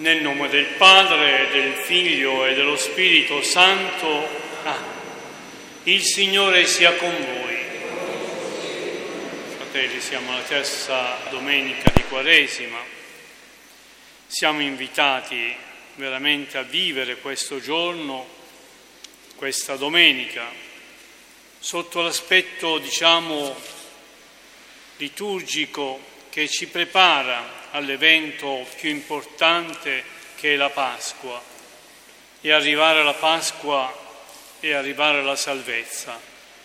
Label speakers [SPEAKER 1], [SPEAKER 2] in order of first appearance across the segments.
[SPEAKER 1] Nel nome del Padre, del Figlio e dello Spirito Santo. Il Signore sia con voi. Fratelli, siamo alla terza domenica di Quaresima. Siamo invitati veramente a vivere questo giorno, questa domenica, sotto l'aspetto, liturgico che ci prepara all'evento più importante che è la Pasqua, e arrivare alla Pasqua e arrivare alla salvezza.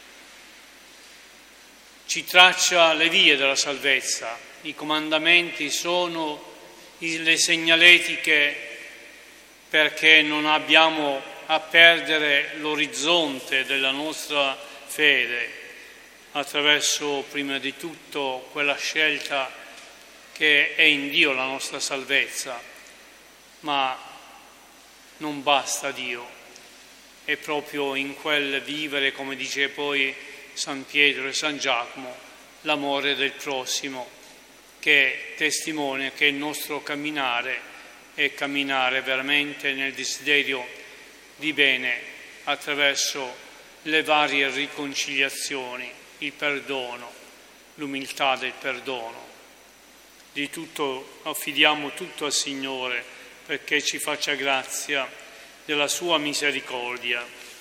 [SPEAKER 1] Ci traccia le vie della salvezza, i comandamenti sono le segnaletiche perché non abbiamo a perdere l'orizzonte della nostra fede attraverso prima di tutto quella scelta che è in Dio la nostra salvezza, ma non basta Dio, è proprio in quel vivere, come dice poi San Pietro e San Giacomo, l'amore del prossimo, che testimonia che il nostro camminare è camminare veramente nel desiderio di bene attraverso le varie riconciliazioni, il perdono, l'umiltà del perdono. Di tutto affidiamo tutto al Signore perché ci faccia grazia della sua misericordia.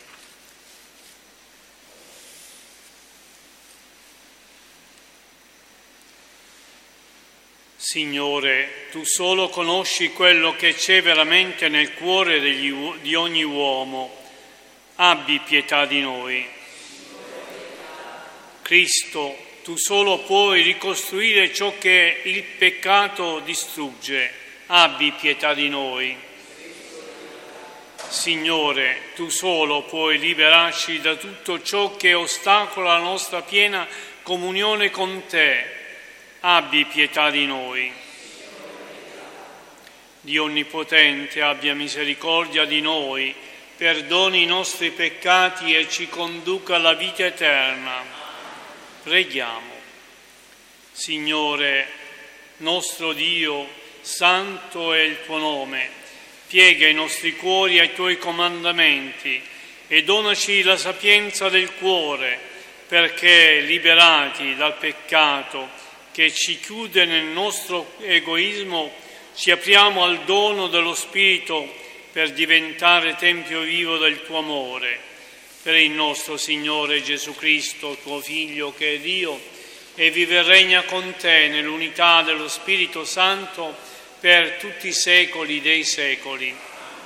[SPEAKER 1] Signore, tu solo conosci quello che c'è veramente nel cuore di ogni uomo. Abbi pietà di noi. Cristo, tu solo puoi ricostruire ciò che il peccato distrugge. Abbi pietà di noi. Signore, tu solo puoi liberarci da tutto ciò che ostacola la nostra piena comunione con te. Abbi pietà di noi. Dio Onnipotente, abbia misericordia di noi, perdoni i nostri peccati e ci conduca alla vita eterna. Preghiamo. Signore, nostro Dio, santo è il tuo nome, piega i nostri cuori ai tuoi comandamenti e donaci la sapienza del cuore, perché, liberati dal peccato che ci chiude nel nostro egoismo, ci apriamo al dono dello Spirito per diventare tempio vivo del tuo amore. Per il nostro Signore Gesù Cristo, tuo Figlio, che è Dio, e vive e regna con te nell'unità dello Spirito Santo per tutti i secoli dei secoli.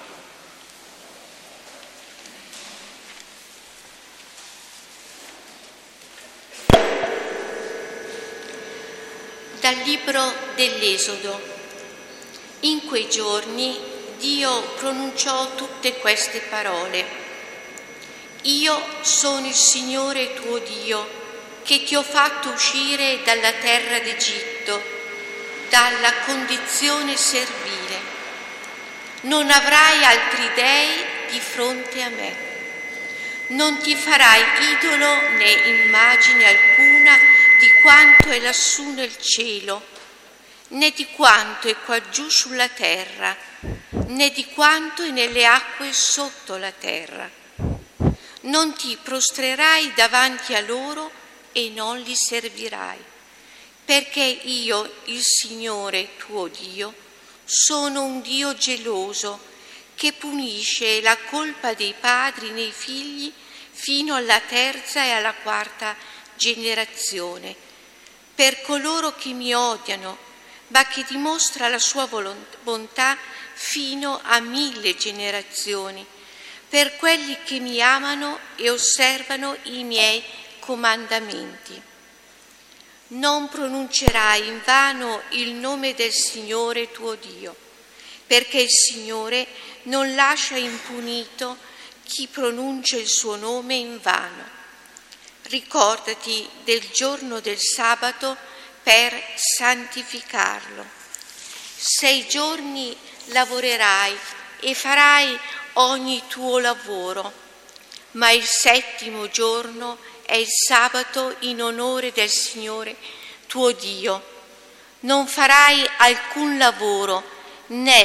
[SPEAKER 2] Dal libro dell'Esodo. In quei giorni Dio pronunciò tutte queste parole. Io sono il Signore tuo Dio, che ti ho fatto uscire dalla terra d'Egitto, dalla condizione servile. Non avrai altri dei di fronte a me. Non ti farai idolo né immagine alcuna di quanto è lassù nel cielo, né di quanto è quaggiù sulla terra, né di quanto è nelle acque sotto la terra. Non ti prostrerai davanti a loro e non li servirai, perché io, il Signore tuo Dio, sono un Dio geloso che punisce la colpa dei padri nei figli fino alla terza e alla quarta generazione, per coloro che mi odiano, ma che dimostra la sua bontà fino a 1000 generazioni, per quelli che mi amano e osservano i miei comandamenti. Non pronuncerai in vano il nome del Signore tuo Dio, perché il Signore non lascia impunito chi pronuncia il suo nome in vano. Ricordati del giorno del sabato per santificarlo. 6 giorni lavorerai e farai ogni tuo lavoro, ma il 7° giorno è il sabato in onore del Signore tuo Dio. Non farai alcun lavoro, né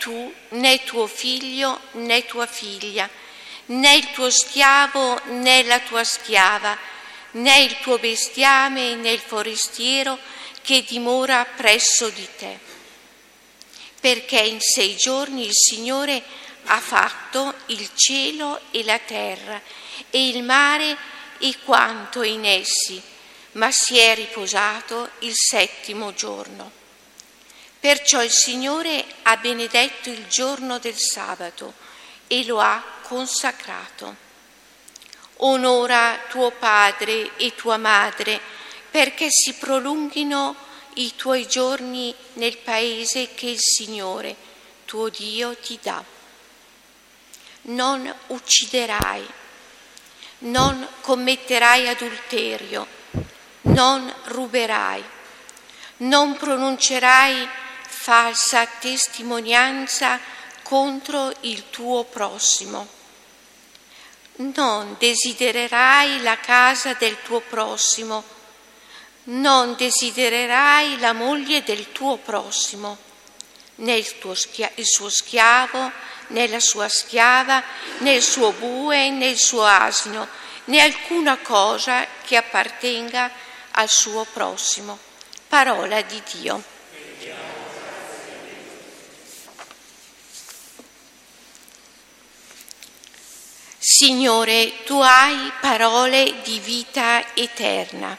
[SPEAKER 2] tu, né tuo figlio, né tua figlia, né il tuo schiavo, né la tua schiava, né il tuo bestiame, né il forestiero che dimora presso di te. Perché in 6 giorni il Signore ha fatto il cielo e la terra e il mare e quanto è in essi, ma si è riposato il 7° giorno. Perciò il Signore ha benedetto il giorno del sabato e lo ha consacrato. Onora tuo padre e tua madre, perché si prolunghino i tuoi giorni nel paese che il Signore, tuo Dio, ti dà. Non ucciderai, non commetterai adulterio, non ruberai, non pronuncerai falsa testimonianza contro il tuo prossimo, non desidererai la casa del tuo prossimo, non desidererai la moglie del tuo prossimo, né il suo schiavo, né la sua schiava, né il suo bue, né il suo asino, né alcuna cosa che appartenga al suo prossimo. Parola di Dio. Signore, tu hai parole di vita eterna.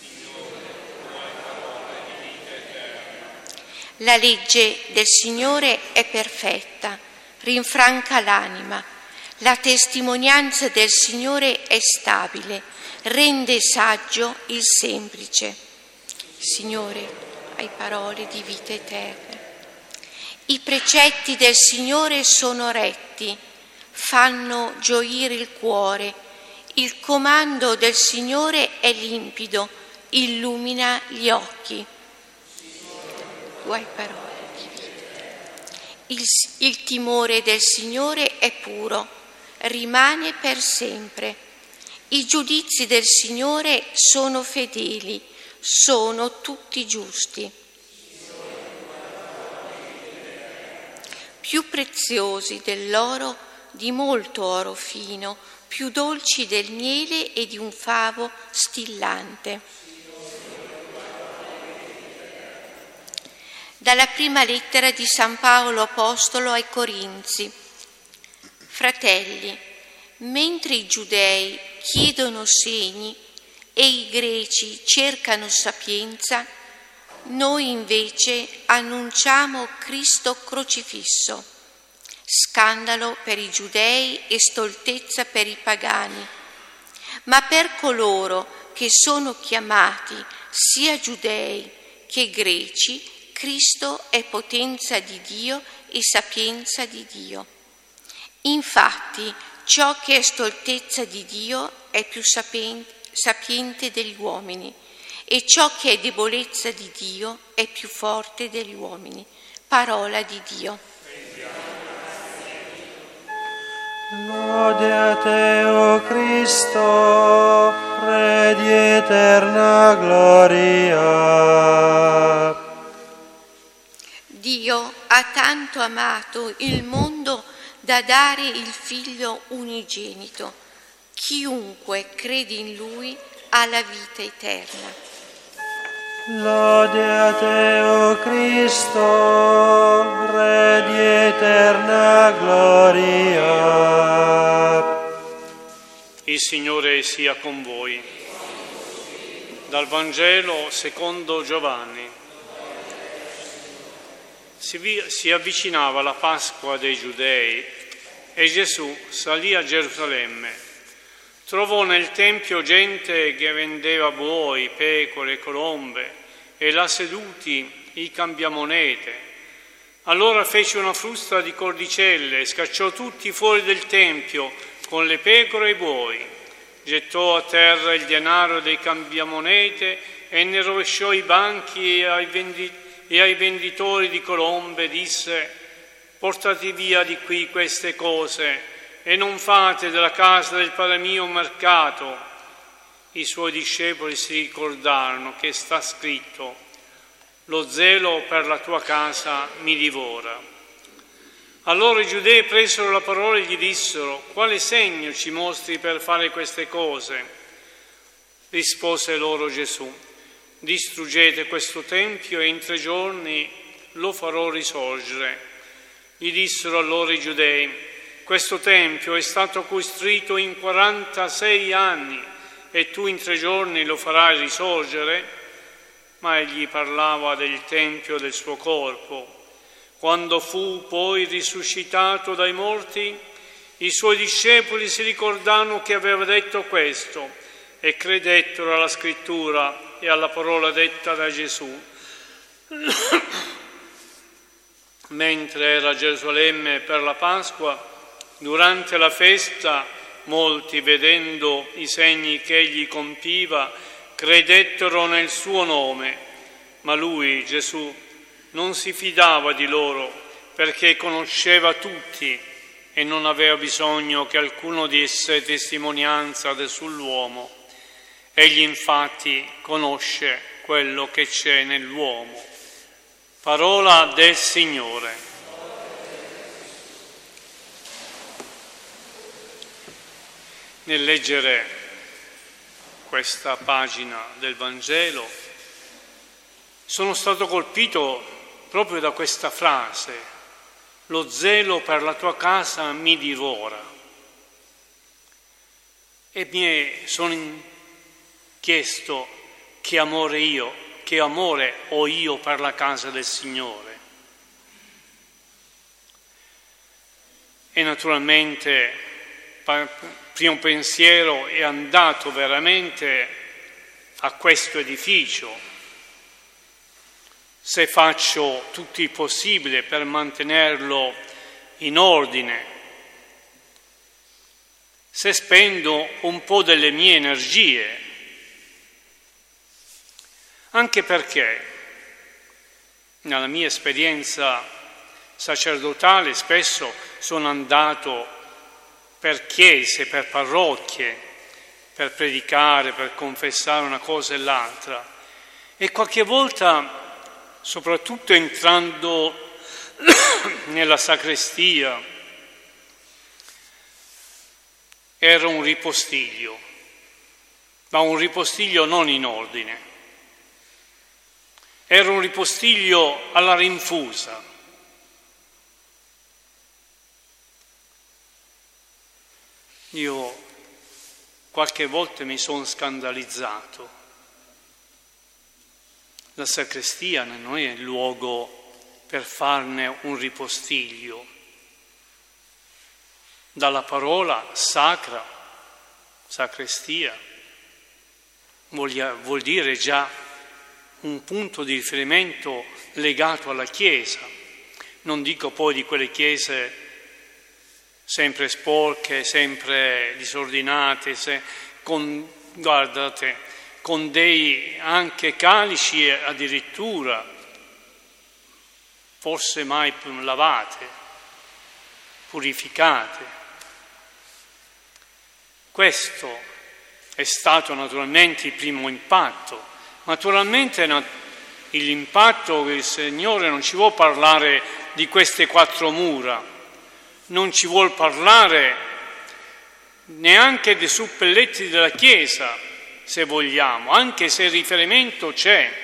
[SPEAKER 2] La legge del Signore è perfetta, rinfranca l'anima. La testimonianza del Signore è stabile, rende saggio il semplice. Signore, hai parole di vita eterna. I precetti del Signore sono retti, fanno gioire il cuore. Il comando del Signore è limpido, illumina gli occhi. Tu hai parole di vita. Il timore del Signore è puro, rimane per sempre. I giudizi del Signore sono fedeli, sono tutti giusti. Più preziosi dell'oro, di molto oro fino, più dolci del miele e di un favo stillante. Dalla prima lettera di San Paolo Apostolo ai Corinzi. Fratelli, mentre i giudei chiedono segni e i greci cercano sapienza, noi invece annunciamo Cristo crocifisso, scandalo per i giudei e stoltezza per i pagani. Ma per coloro che sono chiamati sia giudei che greci, Cristo è potenza di Dio e sapienza di Dio. Infatti, ciò che è stoltezza di Dio è più sapiente degli uomini, e ciò che è debolezza di Dio è più forte degli uomini. Parola di Dio.
[SPEAKER 3] Lode a te, o Cristo, Re di eterna gloria.
[SPEAKER 2] Dio ha tanto amato il mondo da dare il Figlio unigenito. Chiunque crede in Lui ha la vita eterna.
[SPEAKER 3] Lode a te, o Cristo, Re di eterna gloria.
[SPEAKER 1] Il Signore sia con voi. Dal Vangelo secondo Giovanni. Si avvicinava la Pasqua dei Giudei e Gesù salì a Gerusalemme. Trovò nel Tempio gente che vendeva buoi, pecore, colombe e là seduti i cambiamonete. Allora fece una frusta di cordicelle e scacciò tutti fuori del Tempio con le pecore e i buoi. Gettò a terra il denaro dei cambiamonete e ne rovesciò i banchi e ai venditori di colombe disse: portate via di qui queste cose e non fate della casa del Padre mio un mercato. I suoi discepoli si ricordarono che sta scritto: lo zelo per la tua casa mi divora. Allora i giudei presero la parola e gli dissero: quale segno ci mostri per fare queste cose? Rispose loro Gesù: distruggete questo tempio e in 3 giorni lo farò risorgere. Gli dissero allora i giudei: questo tempio è stato costruito in 46 anni e tu in 3 giorni lo farai risorgere? Ma egli parlava del tempio del suo corpo. Quando fu poi risuscitato dai morti, i suoi discepoli si ricordarono che aveva detto questo e credettero alla scrittura e alla parola detta da Gesù. Mentre era a Gerusalemme per la Pasqua, durante la festa, molti, vedendo i segni che egli compiva, credettero nel suo nome. Ma lui, Gesù, non si fidava di loro perché conosceva tutti e non aveva bisogno che alcuno desse testimonianza sull'uomo. Egli infatti conosce quello che c'è nell'uomo. Parola del Signore. Nel leggere questa pagina del Vangelo sono stato colpito proprio da questa frase: lo zelo per la tua casa mi divora. E sono chiesto che amore ho io per la casa del Signore. E naturalmente primo pensiero è andato veramente a questo edificio. Se faccio tutto il possibile per mantenerlo in ordine, se spendo un po' delle mie energie, anche perché nella mia esperienza sacerdotale spesso sono andato per chiese, per parrocchie, per predicare, per confessare una cosa e l'altra, e qualche volta, soprattutto entrando nella sacrestia, era un ripostiglio, ma un ripostiglio non in ordine. Era un ripostiglio alla rinfusa. Io qualche volta mi sono scandalizzato. La sacrestia non è il luogo per farne un ripostiglio. Dalla parola sacra, sacrestia, vuol dire già un punto di riferimento legato alla Chiesa. Non dico poi di quelle chiese sempre sporche, sempre disordinate, con dei anche calici addirittura, forse mai lavate, purificate. Questo è stato naturalmente il primo impatto. Naturalmente l'impatto che il Signore non ci vuol parlare di queste 4 mura, non ci vuol parlare neanche dei suppelletti della Chiesa, se vogliamo, anche se il riferimento c'è,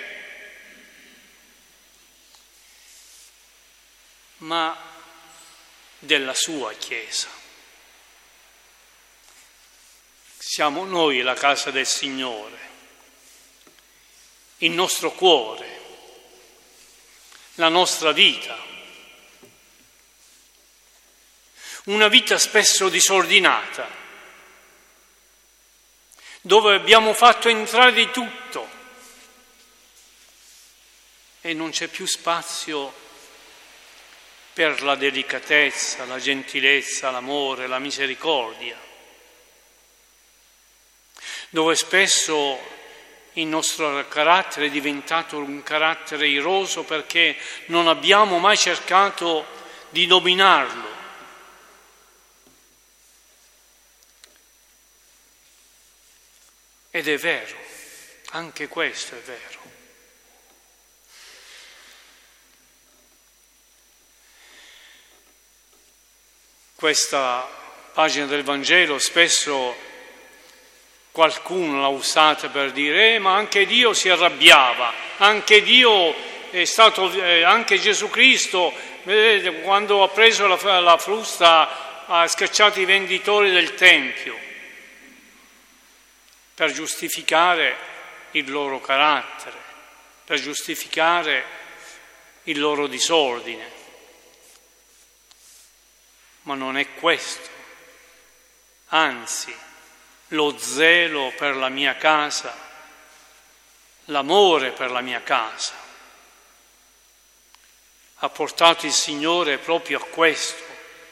[SPEAKER 1] ma della sua Chiesa. Siamo noi la casa del Signore, il nostro cuore, la nostra vita. Una vita spesso disordinata, dove abbiamo fatto entrare di tutto e non c'è più spazio per la delicatezza, la gentilezza, l'amore, la misericordia, dove spesso il nostro carattere è diventato un carattere iroso perché non abbiamo mai cercato di dominarlo. Ed è vero, anche questo è vero. Questa pagina del Vangelo spesso qualcuno l'ha usata per dire ma anche Dio si arrabbiava, anche Dio è stato, anche Gesù Cristo, vedete, quando ha preso la frusta ha scacciato i venditori del Tempio per giustificare il loro carattere, per giustificare il loro disordine. Ma non è questo, anzi, lo zelo per la mia casa, l'amore per la mia casa, ha portato il Signore proprio a questo,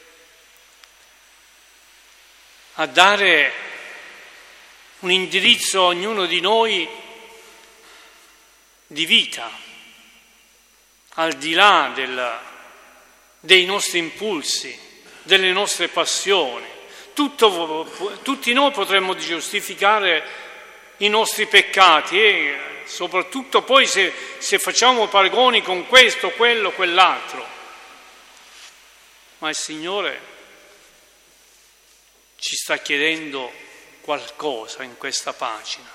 [SPEAKER 1] a dare un indirizzo a ognuno di noi di vita, al di là dei nostri impulsi, delle nostre passioni. Tutti noi potremmo giustificare i nostri peccati e soprattutto poi se facciamo paragoni con questo, quello, quell'altro. Ma il Signore ci sta chiedendo qualcosa in questa pagina.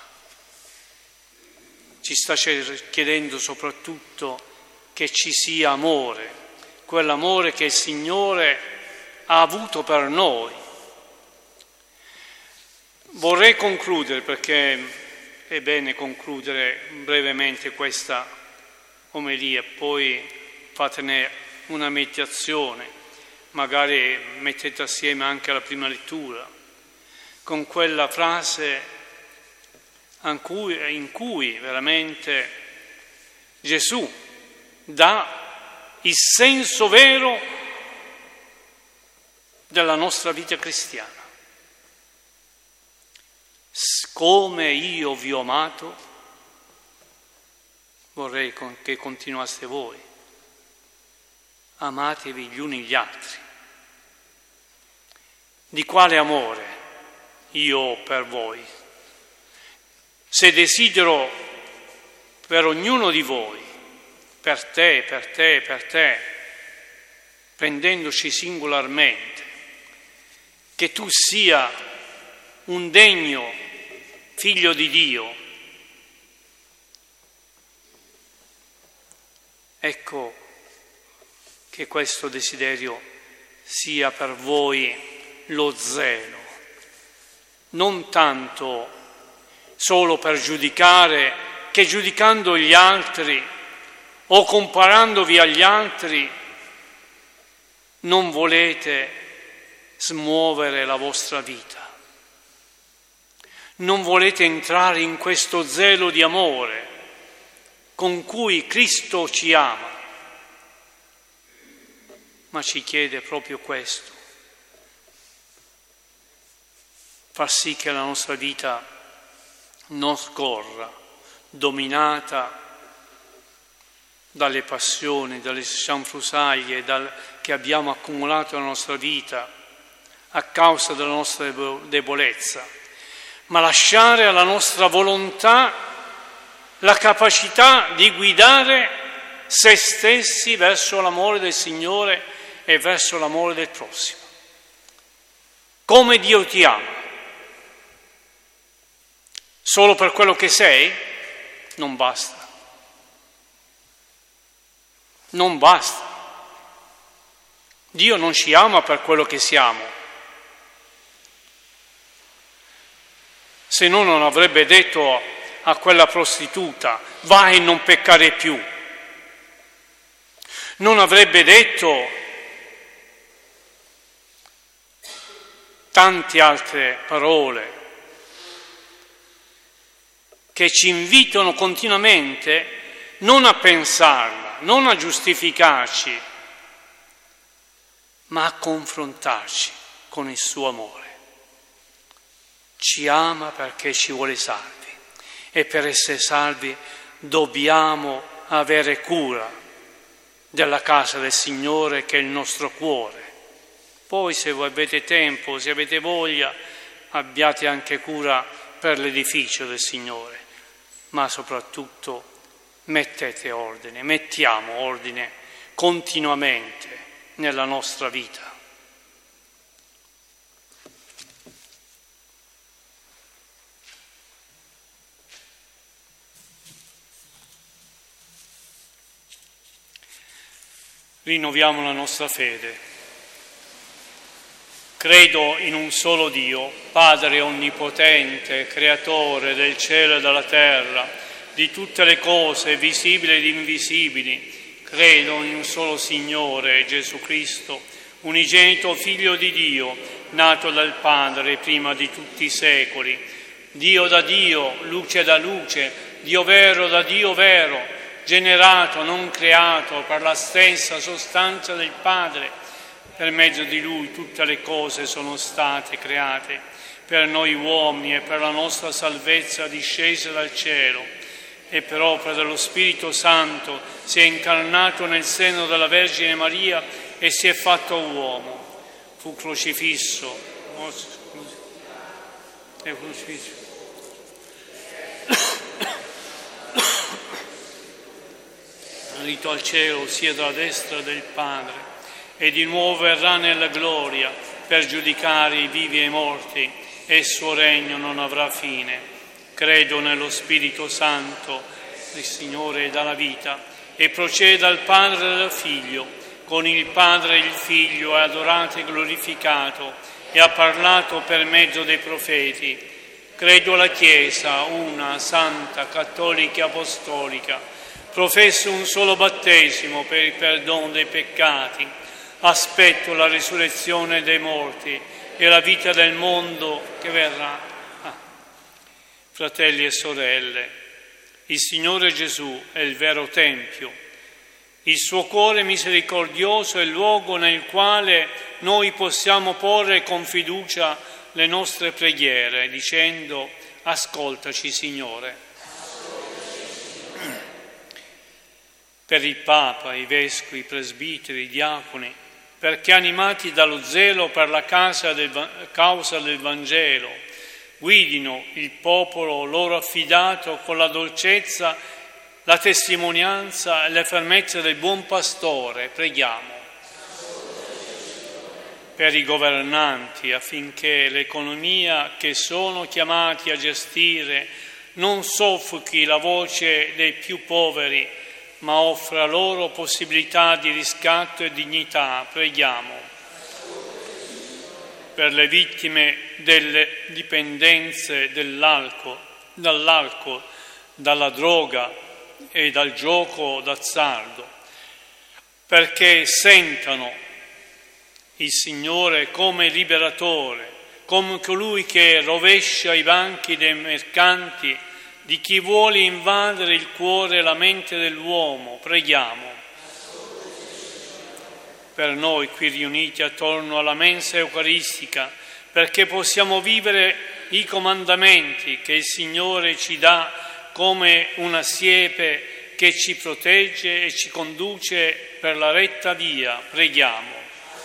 [SPEAKER 1] Ci sta chiedendo soprattutto che ci sia amore, quell'amore che il Signore ha avuto per noi. Vorrei concludere, perché è bene concludere brevemente questa omelia, poi fatene una meditazione, magari mettete assieme anche la prima lettura, con quella frase in cui veramente Gesù dà il senso vero della nostra vita cristiana. Come io vi ho amato, vorrei che continuaste voi. Amatevi gli uni gli altri. Di quale amore io ho per voi? Se desidero per ognuno di voi, per te, prendendoci singolarmente, che tu sia un degno figlio di Dio, ecco che questo desiderio sia per voi lo zelo, non tanto solo per giudicare, che giudicando gli altri o comparandovi agli altri non volete smuovere la vostra vita. Non volete entrare in questo zelo di amore con cui Cristo ci ama, ma ci chiede proprio questo: far sì che la nostra vita non scorra dominata dalle passioni, dalle scianfrusaglie che abbiamo accumulato nella nostra vita a causa della nostra debolezza, ma lasciare alla nostra volontà la capacità di guidare se stessi verso l'amore del Signore e verso l'amore del prossimo. Come Dio ti ama. Solo per quello che sei? Non basta. Non basta. Dio non ci ama per quello che siamo. Se no non avrebbe detto a quella prostituta: vai e non peccare più. Non avrebbe detto tante altre parole che ci invitano continuamente non a pensarla, non a giustificarci, ma a confrontarci con il suo amore. Ci ama perché ci vuole salvi e per essere salvi dobbiamo avere cura della casa del Signore, che è il nostro cuore. Poi, se voi avete tempo, se avete voglia, abbiate anche cura per l'edificio del Signore, ma soprattutto mettiamo ordine continuamente nella nostra vita. rinnoviamo la nostra fede. Credo in un solo Dio, Padre onnipotente, creatore del cielo e della terra, di tutte le cose visibili ed invisibili. Credo in un solo Signore, Gesù Cristo, unigenito Figlio di Dio, nato dal Padre prima di tutti i secoli, Dio da Dio, luce da luce, Dio vero da Dio vero, generato, non creato, per la stessa sostanza del Padre. Per mezzo di Lui tutte le cose sono state create, per noi uomini e per la nostra salvezza discese dal cielo, e per opera dello Spirito Santo si è incarnato nel seno della Vergine Maria e si è fatto uomo. Fu crocifisso, salito al cielo, sia alla destra del Padre, e di nuovo verrà nella gloria per giudicare i vivi e i morti, e il suo regno non avrà fine. Credo nello Spirito Santo, il Signore dalla vita, e procede dal Padre e dal Figlio. Con il Padre e il Figlio è adorato e glorificato, e ha parlato per mezzo dei profeti. Credo alla Chiesa, una, santa, cattolica e apostolica. Professo un solo battesimo per il perdono dei peccati. Aspetto la risurrezione dei morti e la vita del mondo che verrà. Fratelli e sorelle, il Signore Gesù è il vero Tempio. Il suo cuore misericordioso è il luogo nel quale noi possiamo porre con fiducia le nostre preghiere, dicendo: ascoltaci, Signore. Per il Papa, i vescovi, i presbiteri, i diaconi, perché animati dallo zelo per la causa del Vangelo, guidino il popolo loro affidato con la dolcezza, la testimonianza e la fermezza del buon pastore. Preghiamo. Per i governanti, affinché l'economia che sono chiamati a gestire non soffochi la voce dei più poveri, ma offra loro possibilità di riscatto e dignità. Preghiamo. Per le vittime delle dipendenze dall'alcol, dalla droga e dal gioco d'azzardo, perché sentano il Signore come liberatore, come colui che rovescia i banchi dei mercanti, di chi vuole invadere il cuore e la mente dell'uomo. Preghiamo. Per noi qui riuniti attorno alla mensa eucaristica, perché possiamo vivere i comandamenti che il Signore ci dà come una siepe che ci protegge e ci conduce per la retta via. Preghiamo.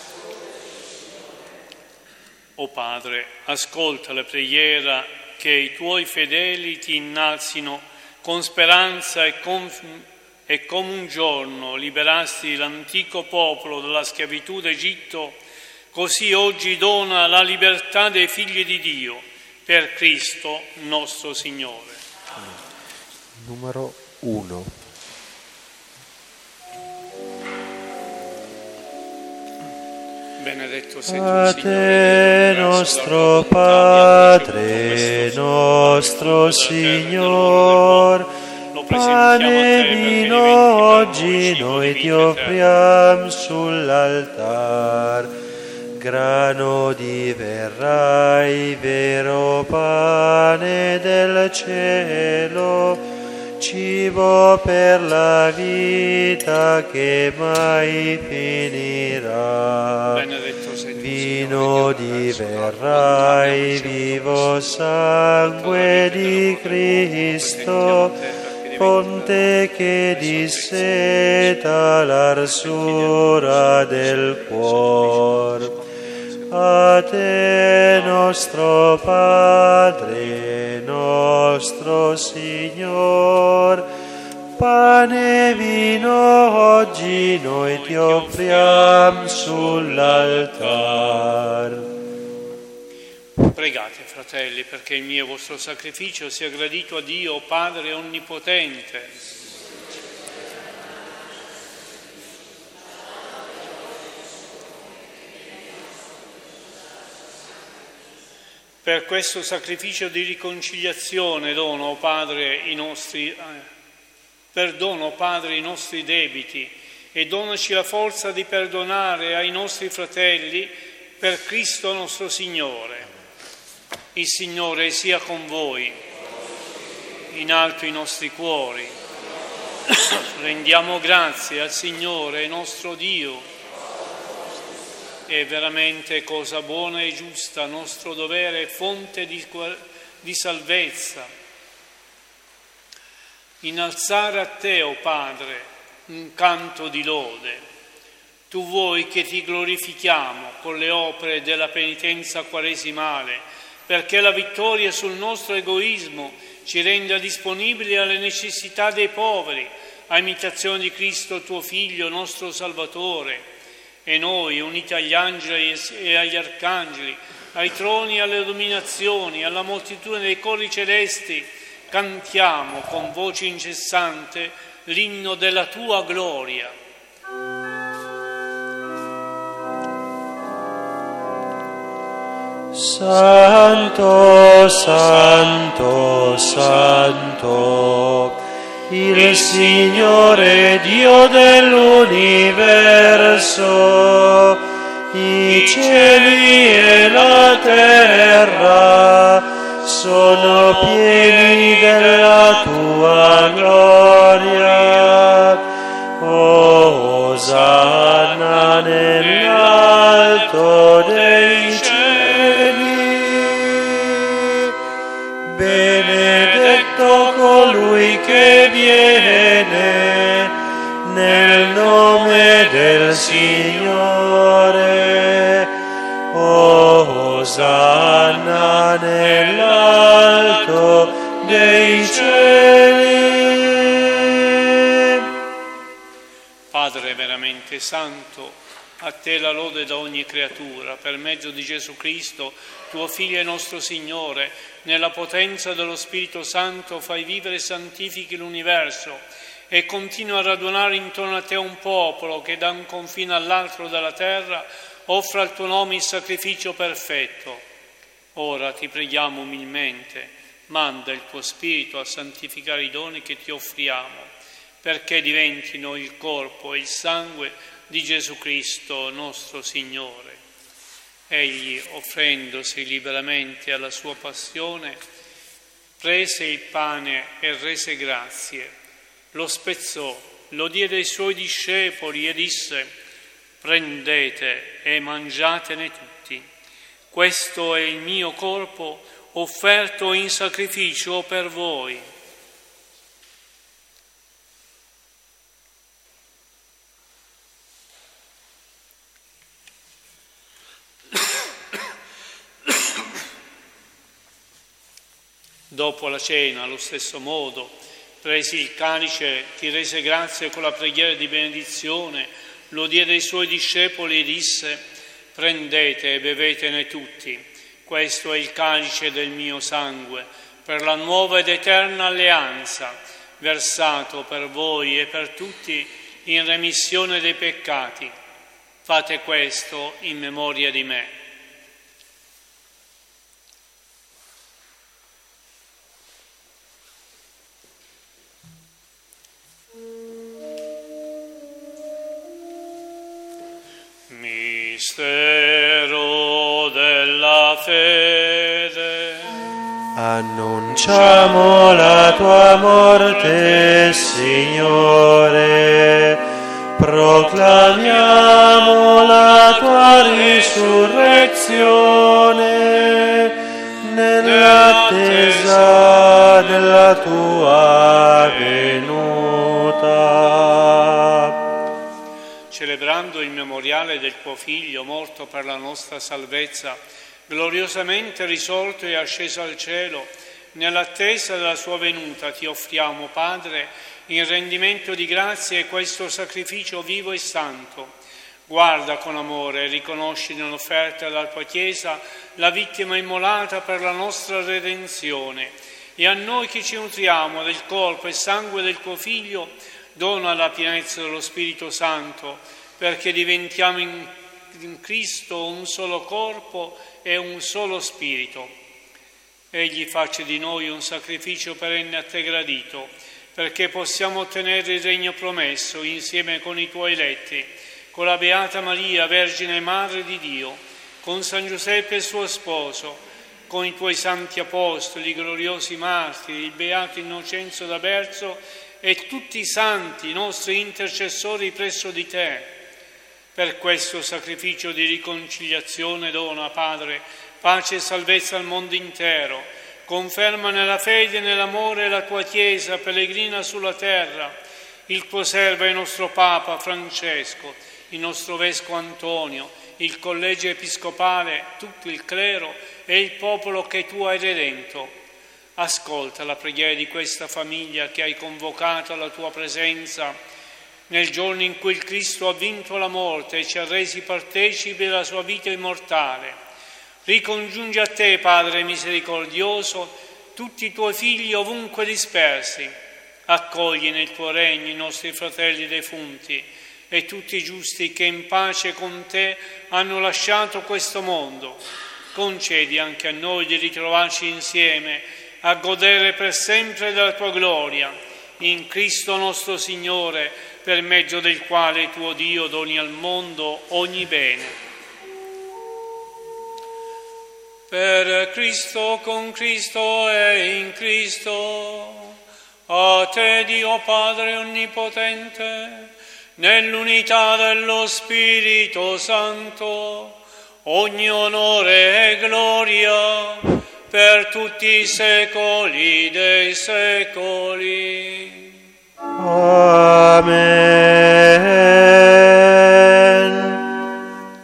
[SPEAKER 1] O Padre, ascolta la preghiera che i tuoi fedeli ti innalzino con speranza e come un giorno liberasti l'antico popolo dalla schiavitù d'Egitto, così oggi dona la libertà dei figli di Dio, per Cristo nostro Signore.
[SPEAKER 3] Numero 1.
[SPEAKER 1] Benedetto sei tu,
[SPEAKER 3] A
[SPEAKER 1] Signore,
[SPEAKER 3] te, nostro Padre, nostro Signor, pane e vino oggi noi ti offriamo sull'altar. Grano diverrai, vero pane del cielo, cibo per la vita che mai finirà. Vino diverrai, vivo sangue di Cristo, fonte che disseta l'arsura del cuor. A te, nostro Padre, nostro Signor, pane e vino oggi noi ti offriamo sull'altar.
[SPEAKER 1] Pregate, fratelli, perché il mio e vostro sacrificio sia gradito a Dio, Padre Onnipotente. Per questo sacrificio di riconciliazione perdono, Padre, i nostri debiti e donaci la forza di perdonare ai nostri fratelli per Cristo nostro Signore. Il Signore sia con voi, in alto i nostri cuori. Rendiamo grazie al Signore nostro Dio. È veramente cosa buona e giusta, nostro dovere e fonte di salvezza. Innalzare a te, o Padre, un canto di lode. Tu vuoi che ti glorifichiamo con le opere della penitenza quaresimale, perché la vittoria sul nostro egoismo ci renda disponibili alle necessità dei poveri, a imitazione di Cristo tuo Figlio, nostro Salvatore. E noi, uniti agli angeli e agli arcangeli, ai troni e alle dominazioni, alla moltitudine dei cori celesti, cantiamo con voce incessante l'inno della tua gloria.
[SPEAKER 3] Santo, santo, santo, il Signore Dio dell'universo, i cieli e la terra sono pieni della tua gloria. Osanna nell'alto dei cieli, benedetto colui che viene nel nome del Signore. Osanna nell'alto dei cieli.
[SPEAKER 1] Padre veramente santo, a te la lode da ogni creatura, per mezzo di Gesù Cristo, tuo Figlio e nostro Signore, nella potenza dello Spirito Santo fai vivere e santifichi l'universo e continua a radunare intorno a te un popolo che da un confine all'altro della terra offra al tuo nome il sacrificio perfetto. Ora ti preghiamo umilmente, manda il tuo Spirito a santificare i doni che ti offriamo, perché diventino il corpo e il sangue di Gesù Cristo nostro Signore. Egli, offrendosi liberamente alla sua passione, prese il pane e rese grazie, lo spezzò, lo diede ai suoi discepoli e disse: prendete e mangiatene tutti, questo è il mio corpo offerto in sacrificio per voi. Dopo la cena, allo stesso modo, presi il calice, ti rese grazie con la preghiera di benedizione, lo diede ai suoi discepoli e disse: prendete e bevetene tutti, questo è il calice del mio sangue, per la nuova ed eterna alleanza, versato per voi e per tutti in remissione dei peccati. Fate questo in memoria di me. Mistero della fede.
[SPEAKER 3] Annunciamo la tua morte, Signore, proclamiamo la tua risurrezione nell'attesa della tua venuta.
[SPEAKER 1] Celebrando il memoriale del tuo Figlio morto per la nostra salvezza, gloriosamente risorto e asceso al cielo, nell'attesa della sua venuta ti offriamo, Padre, in rendimento di grazie questo sacrificio vivo e santo. Guarda con amore e riconosci nell'offerta della tua Chiesa la vittima immolata per la nostra redenzione, e a noi che ci nutriamo del corpo e sangue del tuo Figlio dona la pienezza dello Spirito Santo, perché diventiamo in Cristo un solo corpo e un solo Spirito. Egli faccia di noi un sacrificio perenne a te gradito, perché possiamo ottenere il regno promesso insieme con i tuoi eletti, con la Beata Maria, Vergine Madre di Dio, con San Giuseppe suo sposo, con i tuoi santi apostoli, i gloriosi martiri, il Beato Innocenzo d'Averso e tutti i santi, nostri intercessori presso di te. Per questo sacrificio di riconciliazione dona, Padre, pace e salvezza al mondo intero. Conferma nella fede e nell'amore la tua Chiesa pellegrina sulla terra, il tuo servo e il nostro Papa Francesco, il nostro Vescovo Antonio, il Collegio Episcopale, tutto il clero e il popolo che tu hai redento. Ascolta la preghiera di questa famiglia che hai convocato alla tua presenza nel giorno in cui il Cristo ha vinto la morte e ci ha resi partecipi della sua vita immortale. Ricongiungi a te, Padre misericordioso, tutti i tuoi figli ovunque dispersi. Accogli nel tuo regno i nostri fratelli defunti e tutti i giusti che in pace con te hanno lasciato questo mondo. Concedi anche a noi di ritrovarci insieme a godere per sempre della tua gloria, in Cristo nostro Signore, per mezzo del quale tuo Dio doni al mondo ogni bene. Per Cristo, con Cristo e in Cristo, a te Dio Padre Onnipotente, nell'unità dello Spirito Santo, ogni onore e gloria per tutti i secoli dei secoli.
[SPEAKER 3] Amen.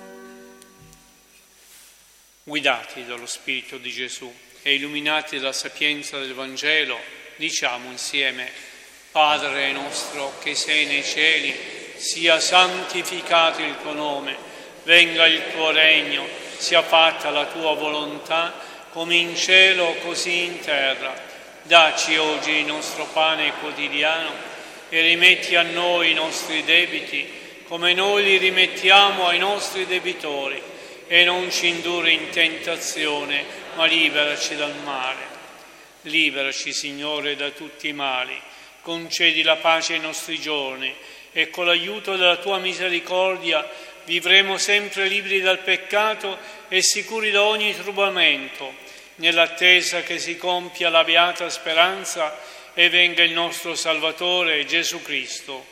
[SPEAKER 1] Guidati dallo Spirito di Gesù e illuminati dalla sapienza del Vangelo, diciamo insieme: Padre nostro che sei nei cieli, sia santificato il tuo nome, venga il tuo regno, sia fatta la tua volontà, come in cielo così in terra. Dacci oggi il nostro pane quotidiano e rimetti a noi i nostri debiti, come noi li rimettiamo ai nostri debitori, e non ci indurre in tentazione, ma liberaci dal male. Liberaci, Signore, da tutti i mali, concedi la pace ai nostri giorni e con l'aiuto della tua misericordia vivremo sempre liberi dal peccato e sicuri da ogni turbamento, nell'attesa che si compia la beata speranza e venga il nostro Salvatore Gesù Cristo.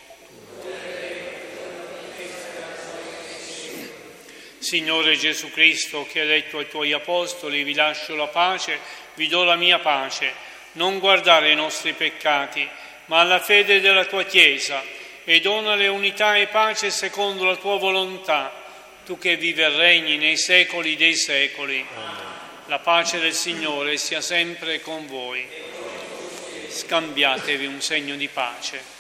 [SPEAKER 1] Signore Gesù Cristo, che hai detto ai tuoi apostoli: vi lascio la pace, vi do la mia pace, non guardare ai nostri peccati, ma alla fede della tua Chiesa, e donale unità e pace secondo la tua volontà, tu che vivi e regni nei secoli dei secoli. La pace del Signore sia sempre con voi. Scambiatevi un segno di pace.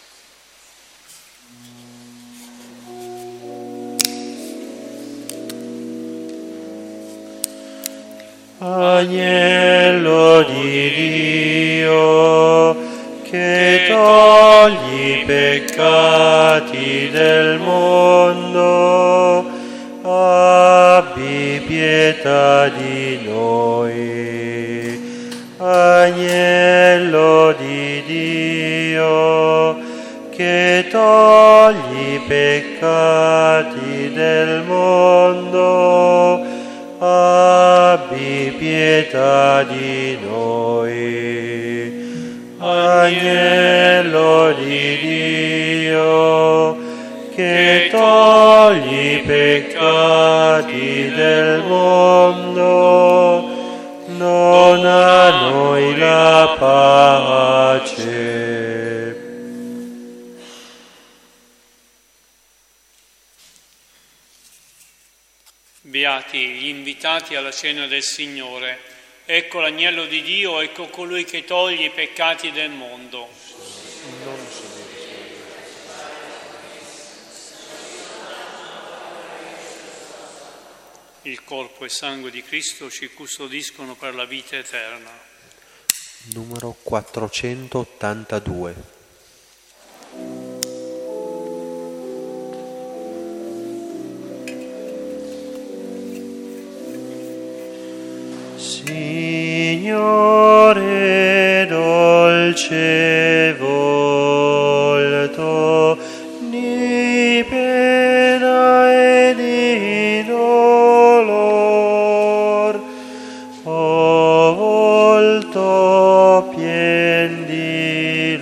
[SPEAKER 3] Agnello di Dio, che togli i peccati del mondo, abbi pietà di noi. Agnello di Dio, che togli i peccati del mondo, abbi pietà di noi. Agnello di Dio, che togli i peccati del mondo, dona a noi la pace.
[SPEAKER 1] Beati gli invitati alla cena del Signore. Ecco l'agnello di Dio, ecco colui che toglie i peccati del mondo. Il corpo e sangue di Cristo ci custodiscono per la vita eterna.
[SPEAKER 3] Numero 482. Signore dolce volto di pena e di dolor, o volto pien di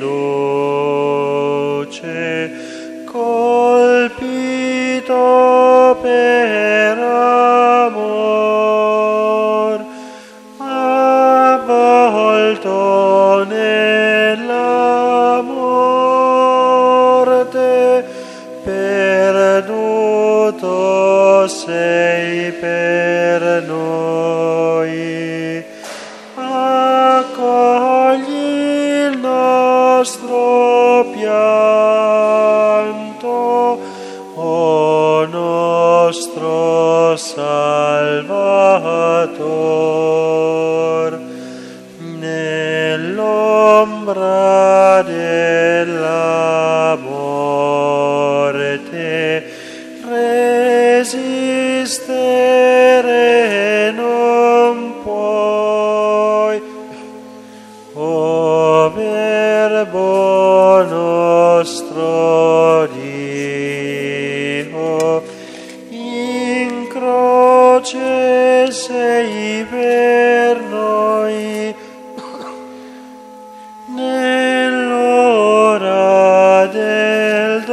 [SPEAKER 3] luce, colpito per amor, avvolto nella morte, perduto sei per noi. Accogli il nostro pianto, o nostro Salvator, nell'ombra della morte resistere non puoi, o Verbo nostro Dio, in croce sei per noi, nell'ora del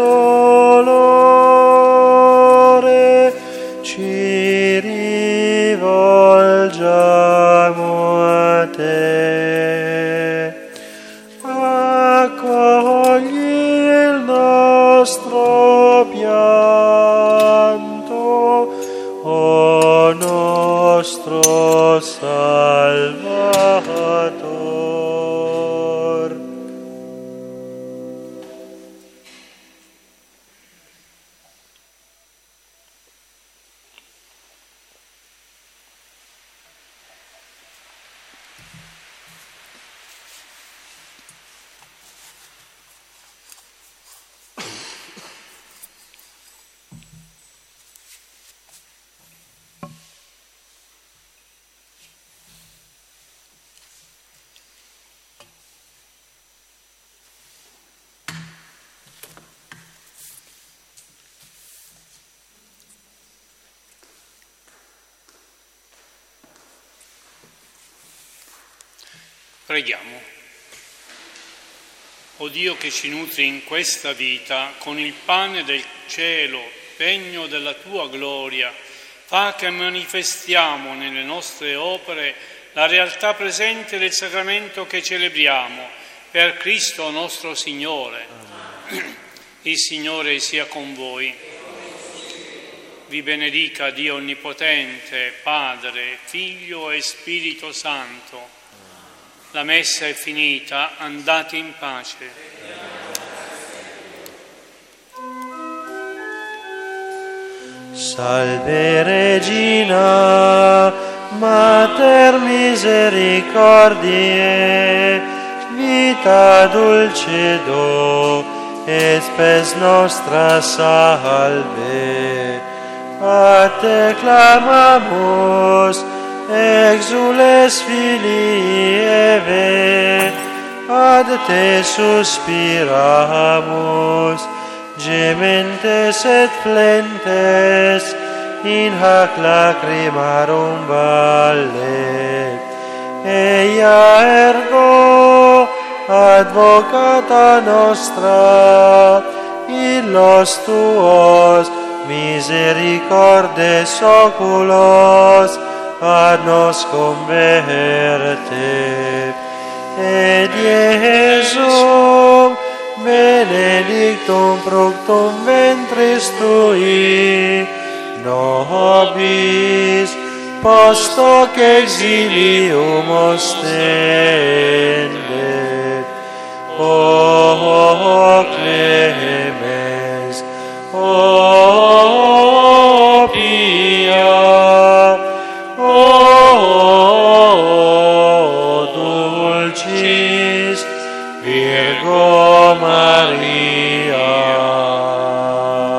[SPEAKER 3] dolore ci rivolgiamo a te. Accogli il nostro pianto, o nostro Salvator.
[SPEAKER 1] Preghiamo. O Dio che ci nutri in questa vita con il pane del cielo, regno della tua gloria, fa che manifestiamo nelle nostre opere la realtà presente del sacramento che celebriamo, per Cristo nostro Signore. Il Signore sia con voi. Vi benedica Dio Onnipotente, Padre, Figlio e Spirito Santo. La messa è finita, andate in pace.
[SPEAKER 3] Salve Regina, Mater misericordiae, vita dulcedo, et spes nostra salve. A te clamamus, exules filii Eve, ad te suspiramus, gementes et flentes, in hac lacrimarum valle. Eia ergo, advocata nostra, illos tuos, misericordes oculos, ad nos converte. Et Iesum benedictum fructum ventris tui, nobis post hoc exilium ostendet. O clemens, o pia, o dulcis Virgo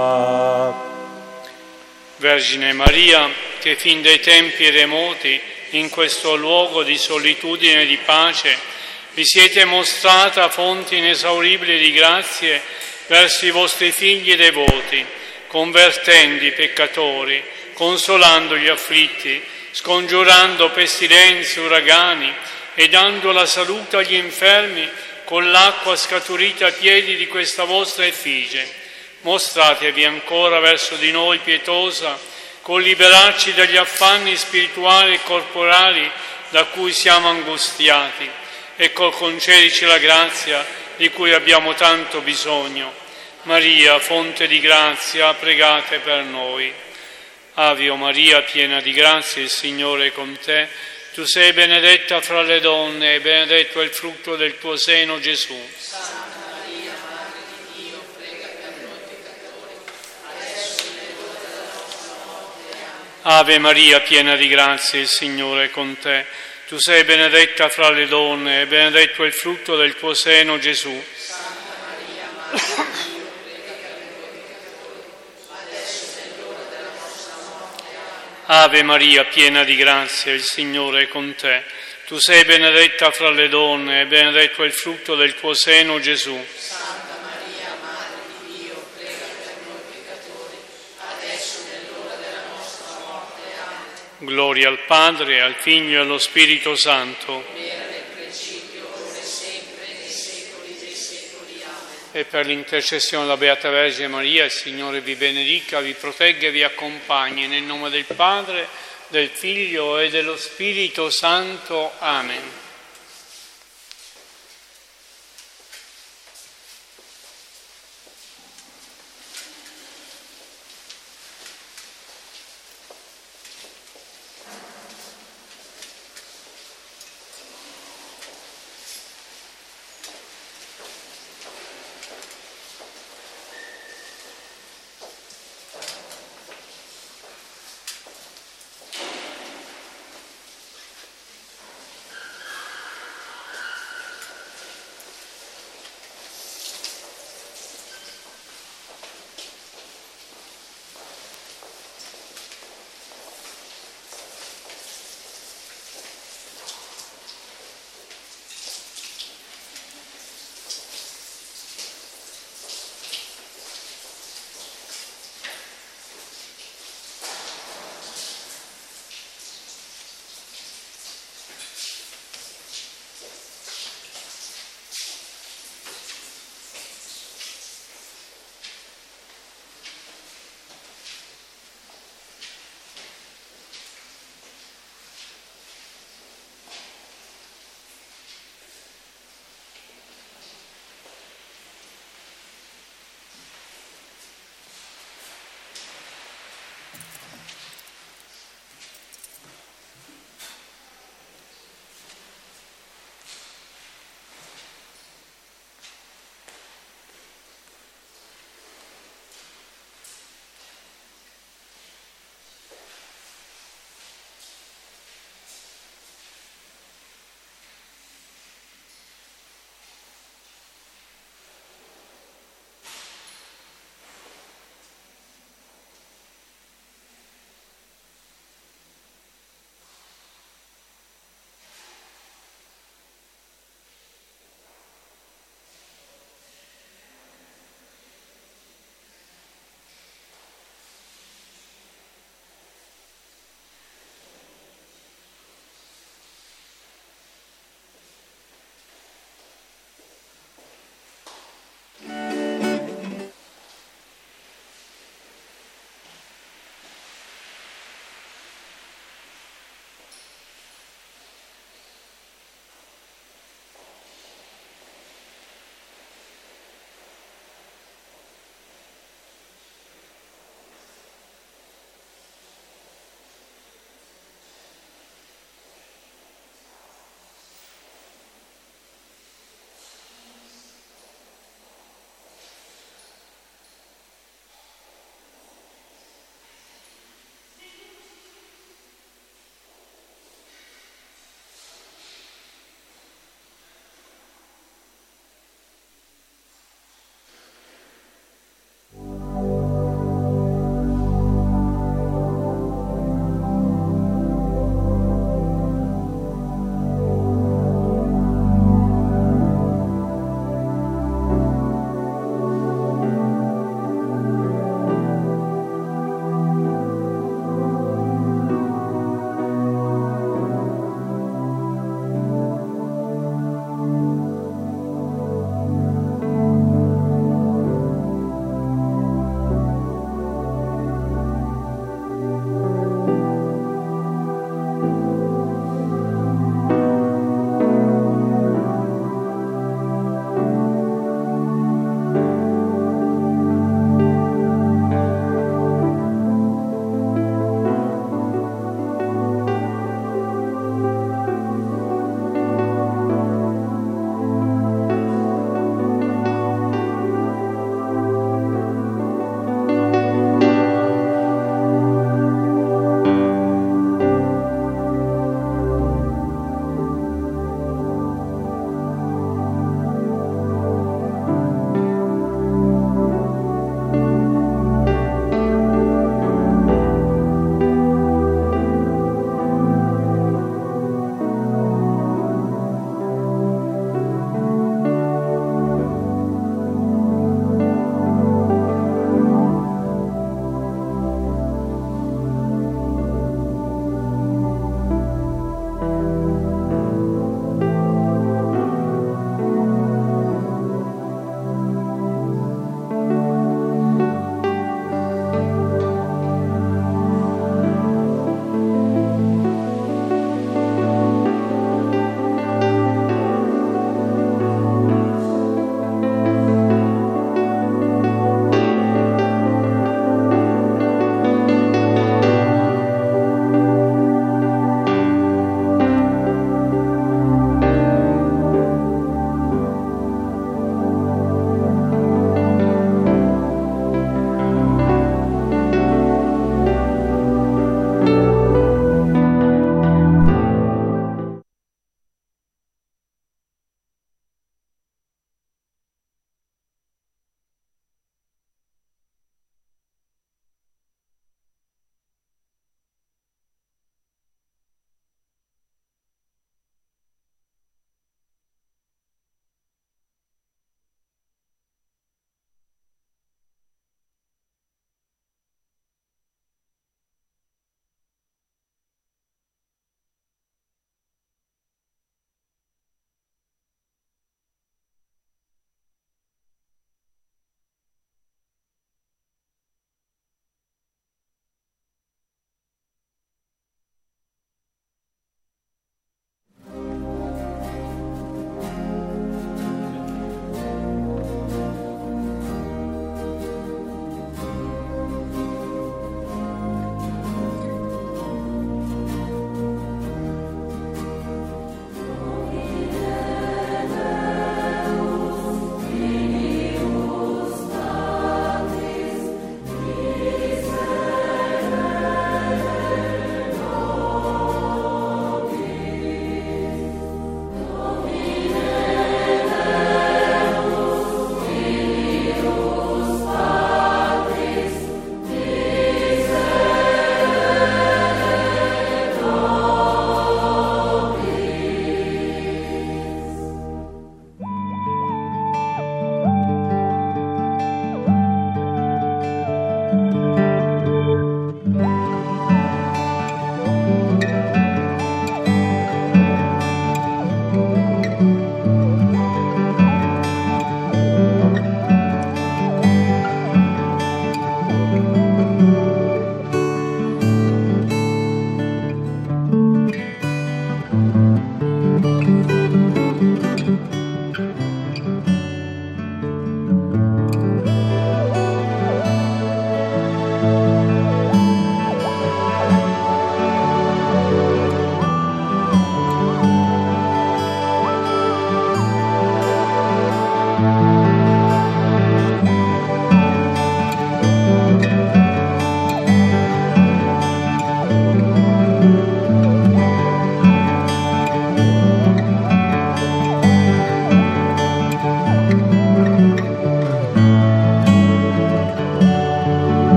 [SPEAKER 3] Maria.
[SPEAKER 1] Vergine Maria, che fin dai tempi remoti in questo luogo di solitudine e di pace, vi siete mostrata fonte inesauribile di grazie verso i vostri figli devoti, convertendo i peccatori, consolando gli afflitti, scongiurando pestilenze, uragani e dando la salute agli infermi con l'acqua scaturita a piedi di questa vostra effigie. Mostratevi ancora verso di noi pietosa, col liberarci dagli affanni spirituali e corporali da cui siamo angustiati, e col concederci la grazia di cui abbiamo tanto bisogno. Maria, fonte di grazia, pregate per noi. Ave o Maria, piena di grazia, il Signore è con te. Tu sei benedetta fra le donne e benedetto è il frutto del tuo seno, Gesù.
[SPEAKER 4] Santa Maria, Madre di Dio, prega per noi peccatori, adesso è l'ora della nostra morte. Amen.
[SPEAKER 1] Ave Maria, piena di grazia, il Signore è con te. Tu sei benedetta fra le donne e benedetto è il frutto del tuo seno, Gesù.
[SPEAKER 4] Santa Maria, Madre di Dio, prega per noi peccatori, adesso è l'ora della nostra morte. Amen.
[SPEAKER 1] Ave Maria, piena di grazia, il Signore è con te. Tu sei benedetta fra le donne e benedetto è il frutto del tuo seno, Gesù.
[SPEAKER 4] Santa Maria, Madre di Dio, prega per noi peccatori, adesso è l'ora della nostra morte. Amen.
[SPEAKER 1] Gloria al Padre, al Figlio e allo Spirito Santo.
[SPEAKER 4] Era nel principio, ora e sempre, nei secoli dei secoli. Amen.
[SPEAKER 1] E per l'intercessione della Beata Vergine Maria, il Signore vi benedica, vi protegga e vi accompagni. Nel nome del Padre, del Figlio e dello Spirito Santo. Amen.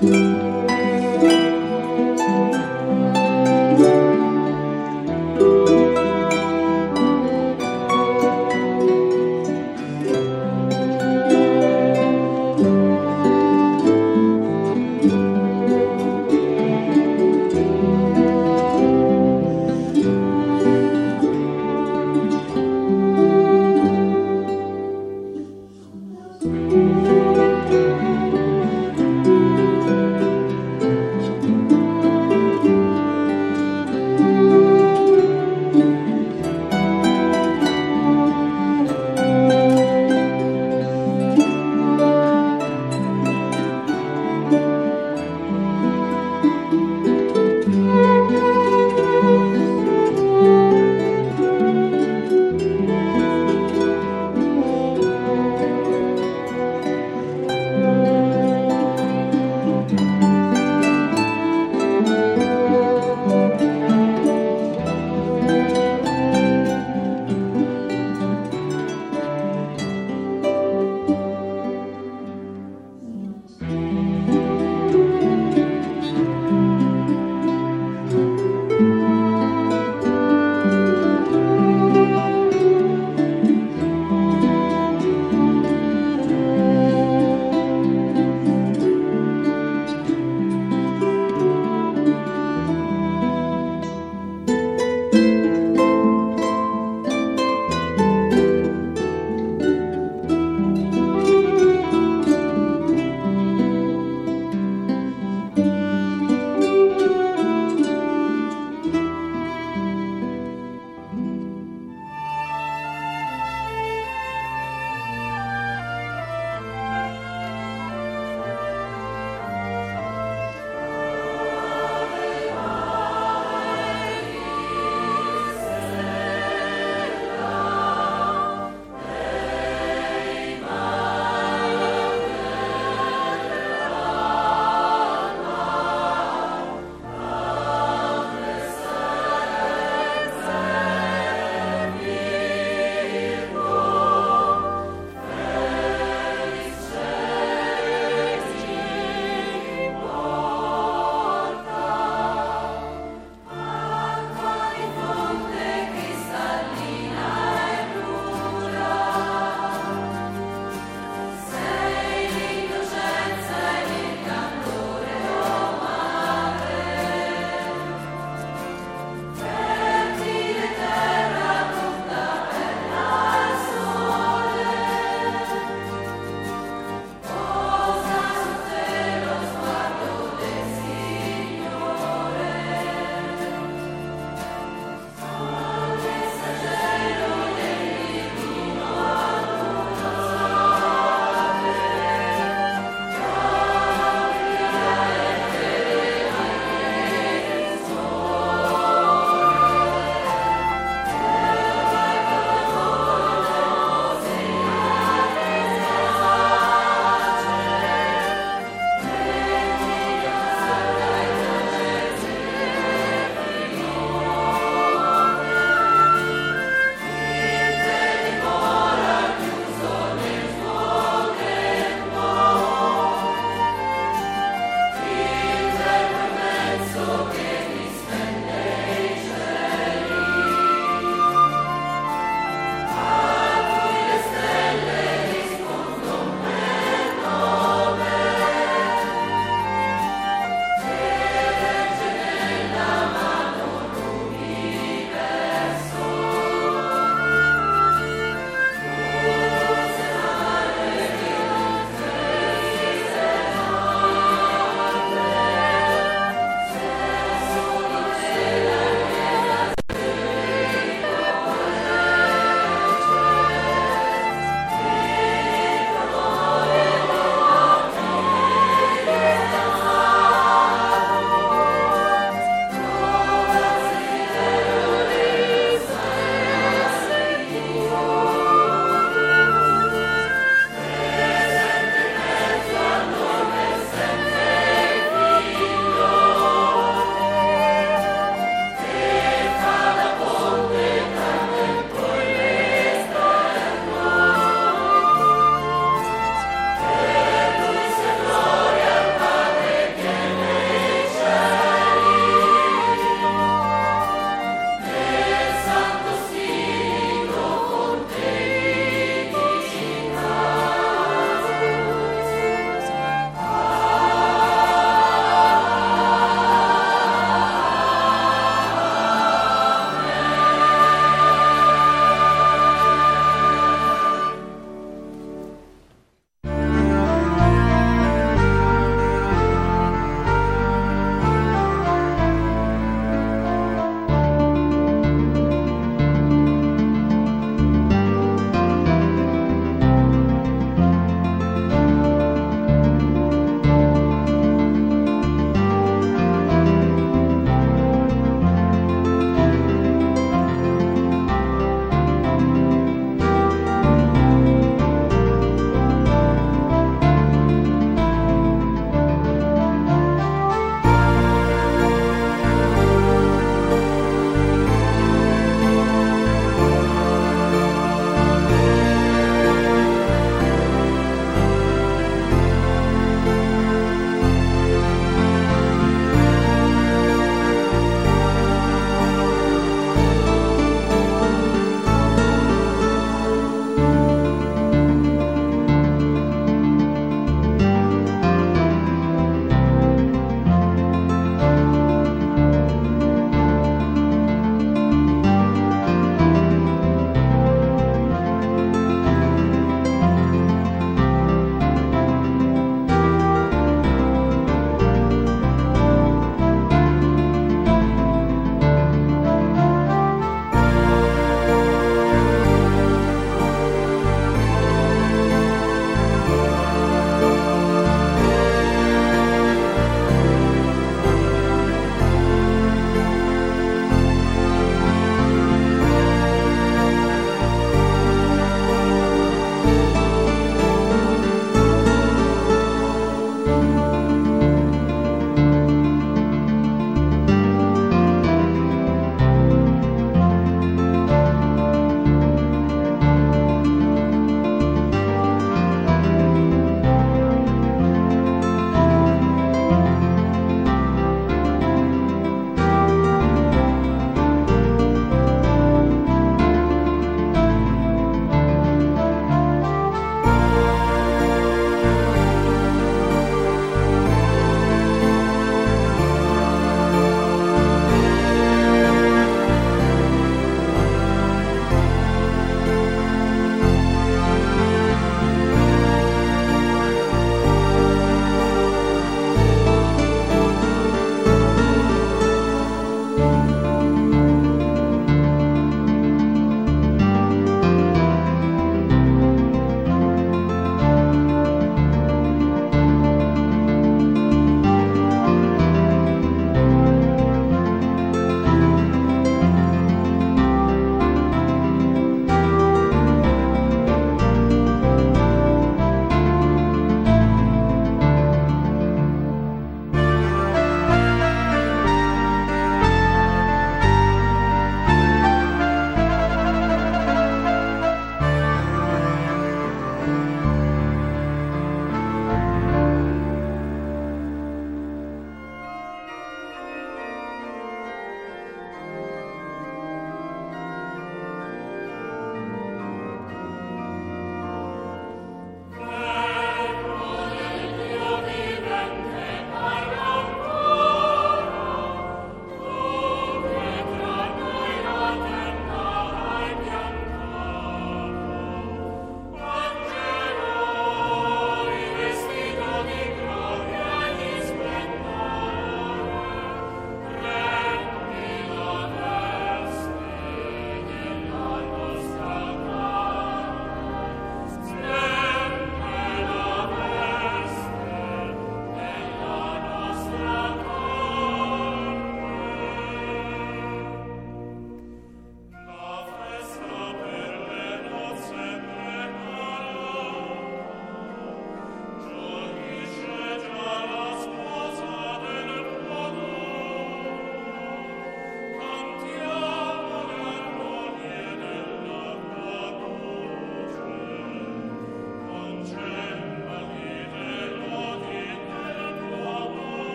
[SPEAKER 3] Amen.